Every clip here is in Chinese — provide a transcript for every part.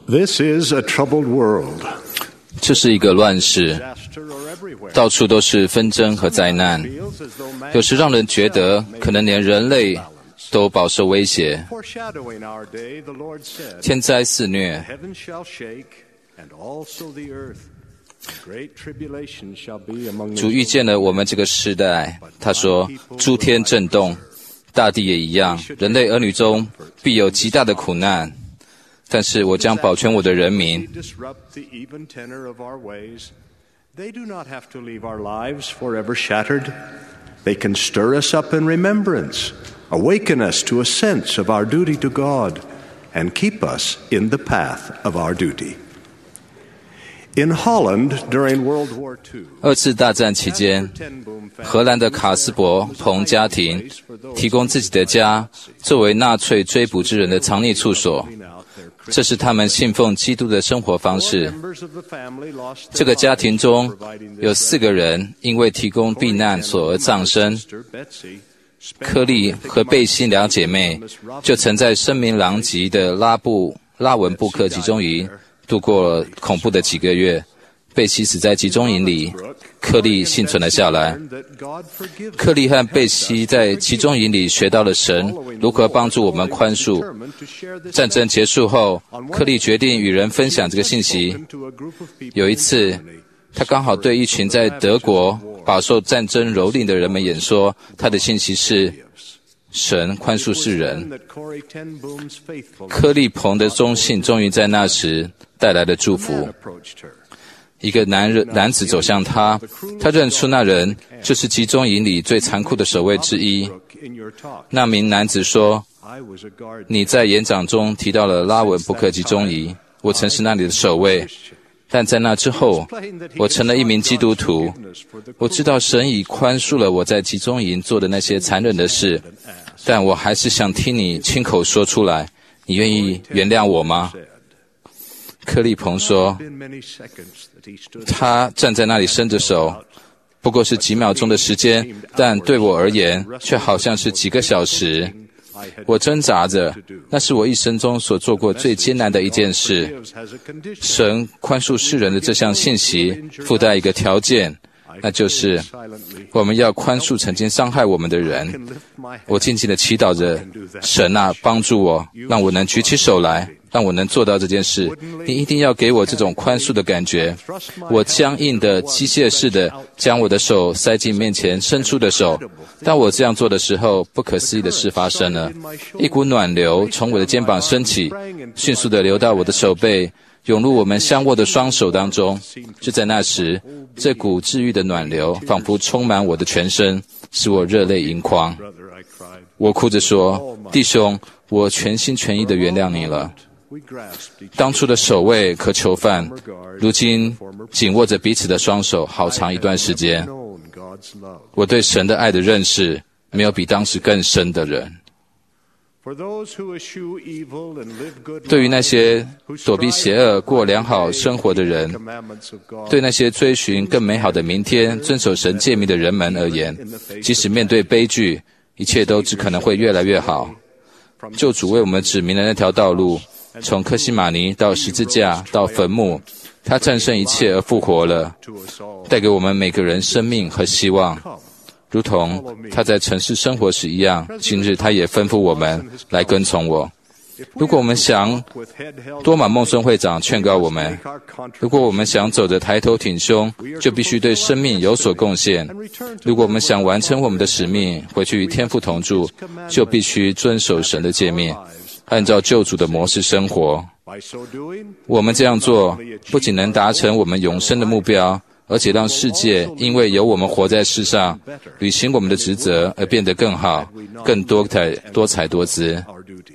This is a troubled world. 这是一个乱世，到处都是纷争和灾难，有时让人觉得可能连人类都饱受威胁。天灾肆虐，主预见了我们这个时代，他说诸天震动，大地也一样，人类儿女中必有极大的苦难，但是我将保全我的人民。 They do not have to leave our lives forever shattered. They can stir us up in remembrance, awaken us to a sense of our duty to God, and keep us in the path of our duty. In Holland, during World War II, 二次大战期间，荷兰的卡斯伯彭家庭提供自己的家作为纳粹追捕之人的藏匿处所。这是他们信奉基督的生活方式。这个家庭中有4个人因为提供避难所而丧生。柯利和贝西2姐妹就曾在声名狼藉的拉文布克集中营度过了恐怖的几个月。贝西死在集中营里，柯利幸存了下来。柯利和贝西在集中营里学到了神如何帮助我们宽恕。战争结束后，柯利决定与人分享这个信息。有一次，他刚好对一群在德国饱受战争蹂躏的人们演说，他的信息是神宽恕世人。柯利彭的忠信终于在那时带来了祝福。一个男子走向他认出那人就是集中营里最残酷的守卫之一。那名男子说，你在演讲中提到了拉文布克集中营，我曾是那里的守卫，但在那之后，我成了一名基督徒。我知道神已宽恕了我在集中营做的那些残忍的事，但我还是想听你亲口说出来，你愿意原谅我吗？柯利彭说，他站在那里伸着手，不过是几秒钟的时间，但对我而言却好像是几个小时。我挣扎着，那是我一生中所做过最艰难的一件事。神宽恕世人的这项信息附带一个条件，那就是我们要宽恕曾经伤害我们的人。我静静地祈祷着，神啊，帮助我，让我能举起手来，让我能做到这件事。你一定要给我这种宽恕的感觉。我僵硬的机械式的将我的手塞进面前伸出的手。当我这样做的时候，不可思议的事发生了。一股暖流从我的肩膀升起，迅速地流到我的手背，涌入我们相握的双手当中。就在那时，这股治愈的暖流仿佛充满我的全身，使我热泪盈眶。我哭着说，弟兄，我全心全意地原谅你了。当初的守卫和囚犯，如今紧握着彼此的双手好长一段时间。我对神的爱的认识，没有比当时更深的人。对于那些躲避邪恶、过良好生活的人，对那些追寻更美好的明天、遵守神诫命的人们而言，即使面对悲剧，一切都只可能会越来越好。救主为我们指明了那条道路，从客西马尼到十字架到坟墓，他战胜一切而复活了，带给我们每个人生命和希望。如同他在城市生活时一样，今日他也吩咐我们来跟从我。如果我们想，多马孟孙会长劝告我们，如果我们想走着抬头挺胸，就必须对生命有所贡献。如果我们想完成我们的使命，回去与天父同住，就必须遵守神的诫命，按照救主的模式生活。我们这样做，不仅能达成我们永生的目标，而且让世界因为有我们活在世上，履行我们的职责而变得更好，更多彩多姿。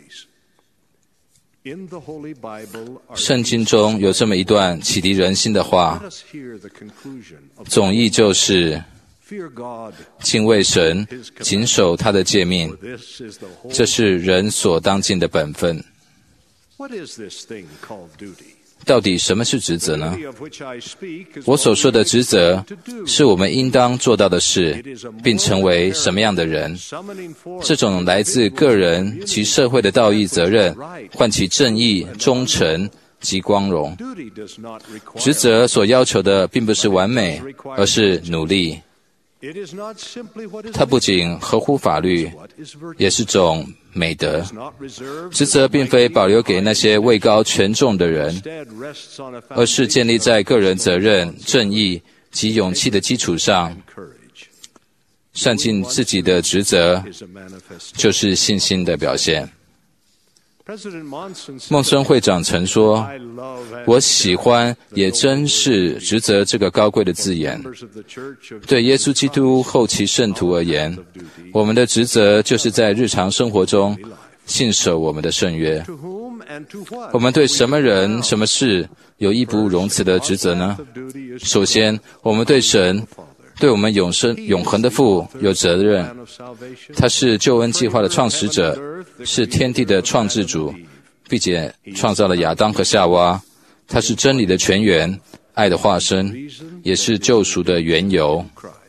圣经中有这么一段启迪人心的话，总意就是敬畏神，谨守他的诫命，这是人所当尽的本分。到底什么是职责呢？我所说的职责，是我们应当做到的事，并成为什么样的人。这种来自个人及社会的道义责任，唤起正义、忠诚及光荣。职责所要求的并不是完美，而是努力。它不仅合乎法律，也是种美德。职责并非保留给那些位高权重的人，而是建立在个人责任、正义及勇气的基础上。善尽自己的职责，就是信心的表现。孟孙会长曾说，我喜欢也珍视职责这个高贵的字眼。对耶稣基督后期圣徒而言，我们的职责就是在日常生活中信守我们的圣约。我们对什么人、什么事有义不容辞的职责呢？首先，我们对神，对我们永恒的父有责任。他是救恩计划的创始者，是天地的创制主，并且创造了亚当和夏娃。他是真理的泉源，爱的化身，也是救赎的缘由。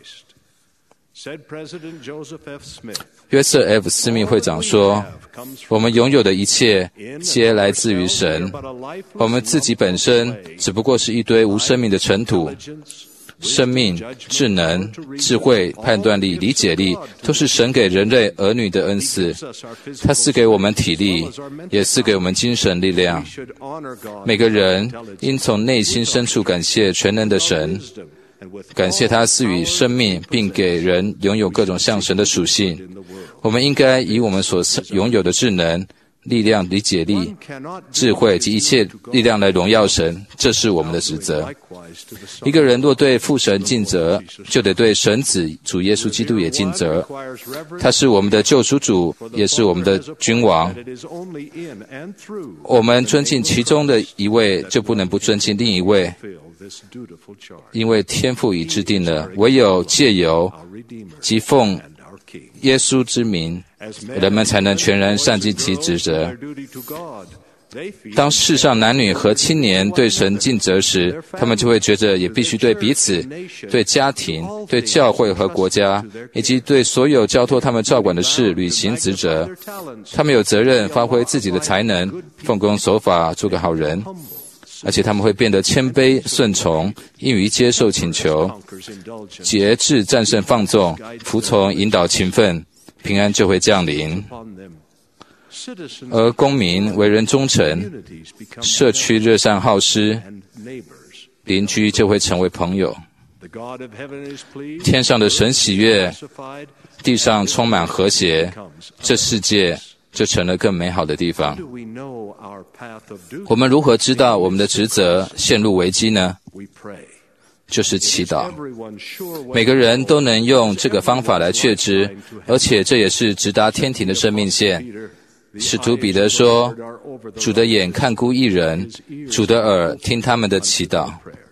约瑟 F. 斯密会长说，我们拥有的一切皆来自于神，我们自己本身只不过是一堆无生命的尘土。生命、智能、智慧、判断力、理解力，都是神给人类儿女的恩赐。他赐给我们体力，也赐给我们精神力量。每个人应从内心深处感谢全能的神，感谢他赐予生命，并给人拥有各种像神的属性。我们应该以我们所拥有的智能、力量、理解力、智慧及一切力量来荣耀神，这是我们的职责。一个人若对父神尽责，就得对神子主耶稣基督也尽责。他是我们的救赎主，也是我们的君王。我们尊敬其中的一位，就不能不尊敬另一位，因为天父已制定了，唯有借由即奉耶稣之名，人们才能全然善尽其职责。当世上男女和青年对神尽责时，他们就会觉得也必须对彼此、对家庭、对教会和国家，以及对所有交托他们照管的事履行职责。他们有责任发挥自己的才能，奉公守法，做个好人。而且他们会变得谦卑、顺从，易于接受请求，节制战胜放纵，服从引导勤奋，平安就会降临。而公民为人忠诚，社区热善好施，邻居就会成为朋友。天上的神喜悦，地上充满和谐，这世界就成了更美好的地方。我们如何知道我们的职责陷入危机呢？就是祈祷。每个人都能用这个方法来确知，而且这也是直达天庭的生命线。使徒彼得说，主的眼看顾义人，主的耳听他们的祈祷。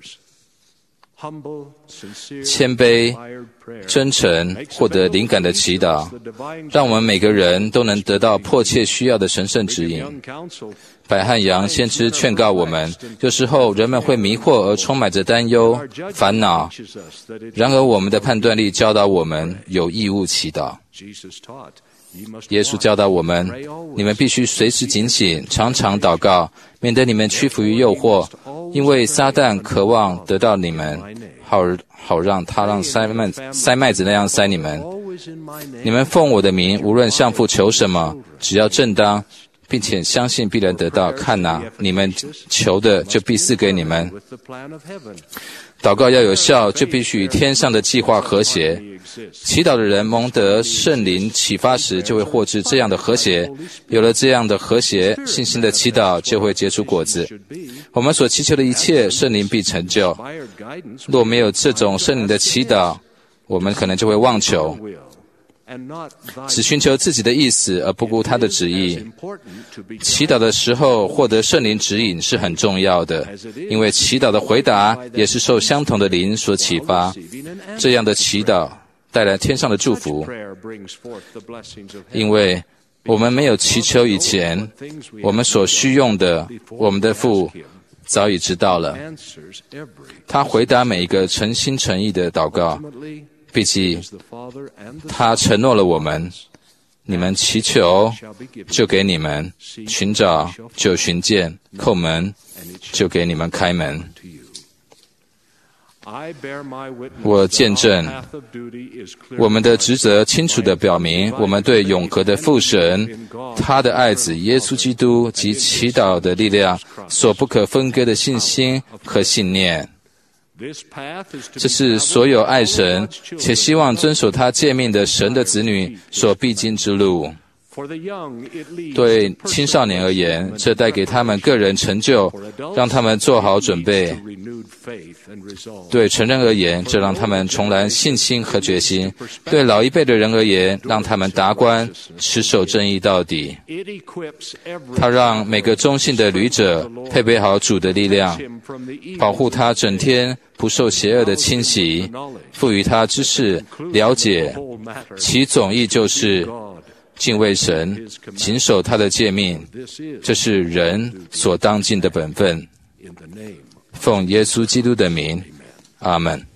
谦卑、真诚，获得灵感的祈祷，让我们每个人都能得到迫切需要的神圣指引。百汉扬先知劝告我们，有时候人们会迷惑而充满着担忧、烦恼，然而我们的判断力教导我们有义务祈祷。耶稣教导我们，你们必须随时警醒，常常祷告，免得你们屈服于诱惑，因为撒旦渴望得到你们，好让他让塞麦子那样塞你们。你们奉我的名，无论向父求什么，只要正当，并且相信必然得到。看哪，你们求的就必赐给你们。祷告要有效，就必须与天上的计划和谐。祈祷的人蒙得圣灵启发时，就会获知这样的和谐。有了这样的和谐，信心的祈祷就会结出果子。我们所祈求的一切，圣灵必成就。若没有这种圣灵的祈祷，我们可能就会妄求，只寻求自己的意思，而不顾他的旨意。祈祷的时候获得圣灵指引是很重要的，因为祈祷的回答也是受相同的灵所启发。这样的祈祷带来天上的祝福，因为我们没有祈求以前，我们所需用的，我们的父早已知道了。他回答每一个诚心诚意的祷告，毕竟他承诺了我们， 你们祈求，就给你们；寻找，就寻见；叩门，就给你们开门。我见证，我们的职责清楚地表明，我们对永和的父神、他的爱子耶稣基督及祈祷的力量所不可分割的信心和信念。这是所有爱神且希望遵守他诫命的神的子女所必经之路。对青少年而言，这带给他们个人成就，让他们做好准备；对成人而言，这让他们重燃信心和决心；对老一辈的人而言，让他们达观，持守正义到底。他让每个忠信的旅者配备好主的力量，保护他整天不受邪恶的侵袭，赋予他知识、了解，其总意就是敬畏神，谨守他的诫命，这是人所当尽的本分。奉耶稣基督的名，阿们。